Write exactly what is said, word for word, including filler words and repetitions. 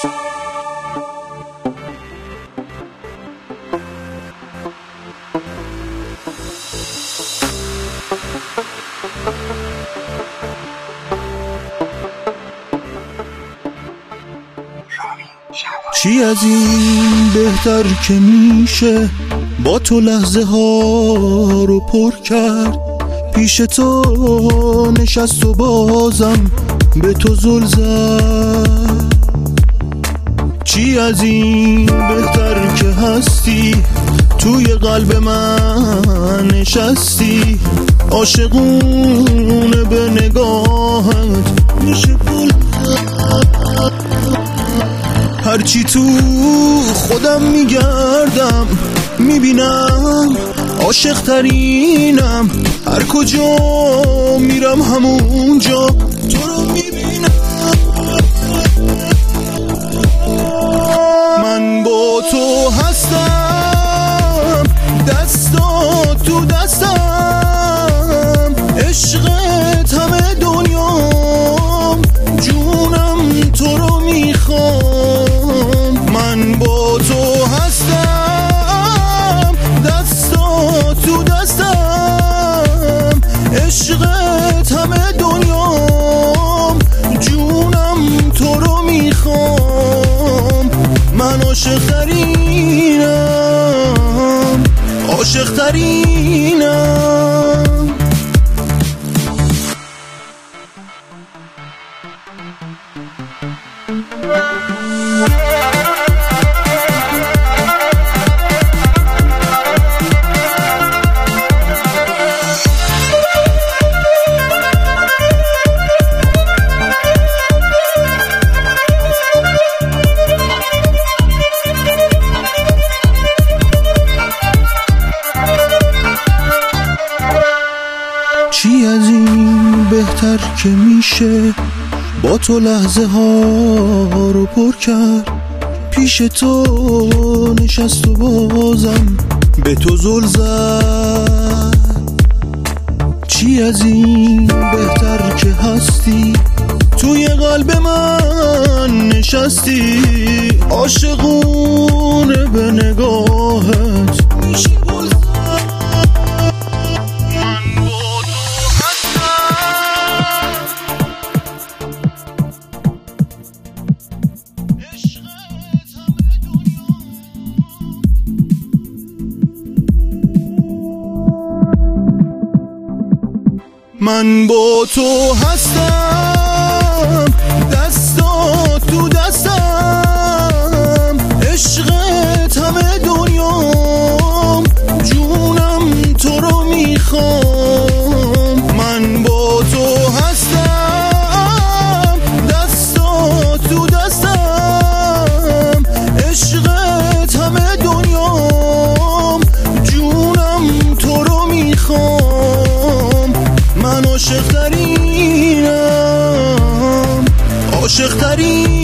چی از این بهتر که میشه با تو لحظه ها رو پر کرد، پیش تو نشست و بازم به تو زل زد. چی از این بهتر که هستی توی قلب من نشستی، عاشقونه به نگاهت میشه بول. هرچی تو خودم میگردم میبینم عاشق ترینم، هر کجا میرم همونجا تو رو میبینم. من با تو هستم، دستا تو دستم، عشقت همه دنیام، جونم تو رو میخوام. من با تو هستم، دستا تو دستم، عشقت همه دنیام، جونم تو رو میخوام. من عاشق ترینم، عاشق ترینم. چی از این بهتر که میشه با تو لحظه ها رو پر کرد، پیش تو نشست و بازم به تو زل زد. چی از این بهتر که هستی توی قلب من نشستی، عاشقونه به نگاهت میشی بول. من با تو هستم، دستا تو دستم، عشقت همه دنیام، جونم تو رو میخوام. من با تو هستم، دستا تو دستم، عشقت همه دنیام، جونم تو رو میخوام. من عاشق ترینم، عاشق ترینم.